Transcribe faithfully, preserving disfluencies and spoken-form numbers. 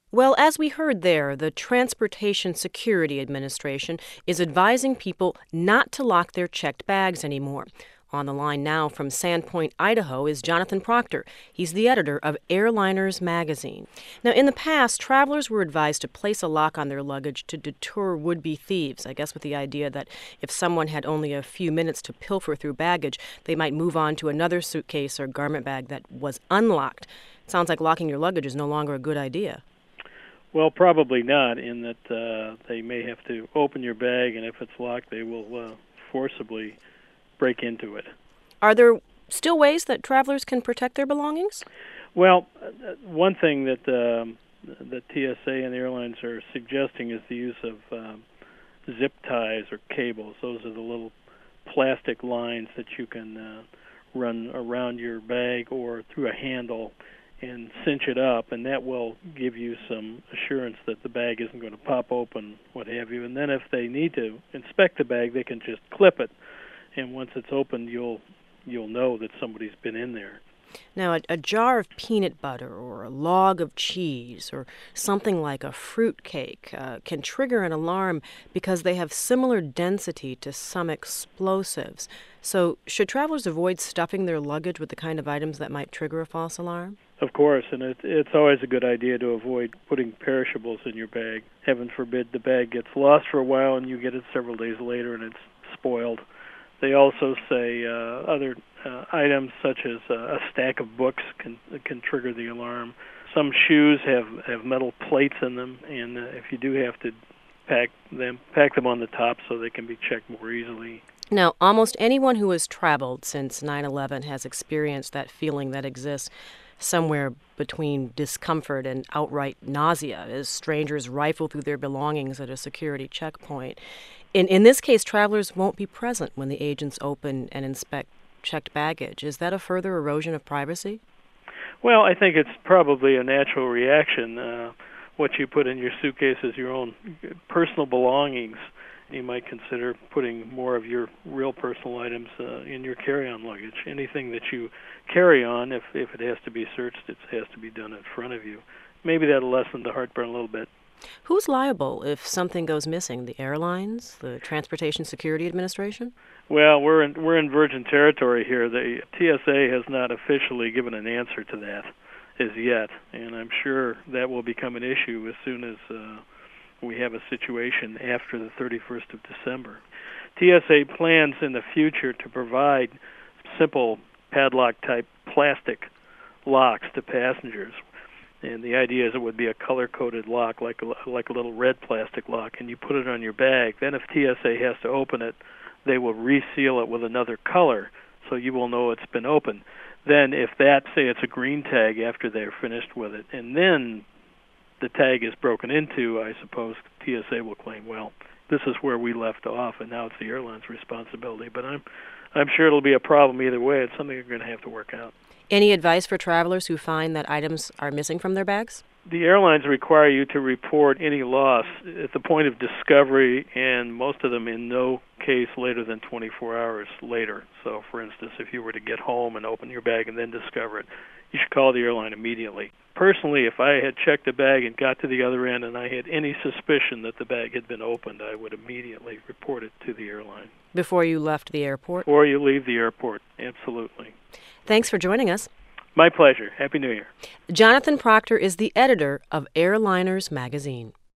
Well, as we heard there, the Transportation Security Administration is advising people not to lock their checked bags anymore. On the line now from Sandpoint, Idaho, is Jonathan Proctor. He's the editor of Airliners Magazine. Now, in the past, travelers were advised to place a lock on their luggage to deter would-be thieves, I guess with the idea that if someone had only a few minutes to pilfer through baggage, they might move on to another suitcase or garment bag that was unlocked. It sounds like locking your luggage is no longer a good idea. Well, probably not, in that uh, they may have to open your bag, and if it's locked, they will uh, forcibly break into it. Are there still ways that travelers can protect their belongings? Well, uh, one thing that um, the T S A and the airlines are suggesting is the use of um, zip ties or cables. Those are the little plastic lines that you can uh, run around your bag or through a handle and cinch it up, and that will give you some assurance that the bag isn't going to pop open, what have you. And then if they need to inspect the bag, they can just clip it, and once it's opened, you'll you'll know that somebody's been in there. Now, a, a jar of peanut butter or a log of cheese or something like a fruit cake uh, can trigger an alarm because they have similar density to some explosives. So should travelers avoid stuffing their luggage with the kind of items that might trigger a false alarm? Of course, and it, it's always a good idea to avoid putting perishables in your bag. Heaven forbid the bag gets lost for a while and you get it several days later and it's spoiled. They also say uh, other uh, items such as uh, a stack of books can can trigger the alarm. Some shoes have, have metal plates in them, and uh, if you do have to pack them, pack them on the top so they can be checked more easily. Now, almost anyone who has traveled since nine eleven has experienced that feeling that exists somewhere between discomfort and outright nausea as strangers rifle through their belongings at a security checkpoint. In in this case, travelers won't be present when the agents open and inspect checked baggage. Is that a further erosion of privacy? Well, I think it's probably a natural reaction. Uh, what you put in your suitcase is your own personal belongings. You might consider putting more of your real personal items uh, in your carry-on luggage. Anything that you carry on, if, if it has to be searched, it has to be done in front of you. Maybe that'll lessen the heartburn a little bit. Who's liable if something goes missing? The airlines? The Transportation Security Administration? Well, we're in, we're in virgin territory here. The T S A has not officially given an answer to that as yet, and I'm sure that will become an issue as soon as uh, we have a situation after the thirty-first of December. T S A plans in the future to provide simple padlock-type plastic locks to passengers. And the idea is it would be a color-coded lock, like a, like a little red plastic lock, and you put it on your bag. Then if T S A has to open it, they will reseal it with another color, so you will know it's been opened. Then if that, say it's a green tag after they're finished with it, and then the tag is broken into, I suppose T S A will claim, well, this is where we left off, and now it's the airline's responsibility. But I'm I'm sure it'll be a problem either way. It's something you're going to have to work out. Any advice for travelers who find that items are missing from their bags? The airlines require you to report any loss at the point of discovery, and most of them in no case later than twenty-four hours later. So, for instance, if you were to get home and open your bag and then discover it, you should call the airline immediately. Personally, if I had checked a bag and got to the other end and I had any suspicion that the bag had been opened, I would immediately report it to the airline. Before you left the airport? Before you leave the airport, absolutely. Thanks for joining us. My pleasure. Happy New Year. Jonathan Proctor is the editor of Airliners Magazine.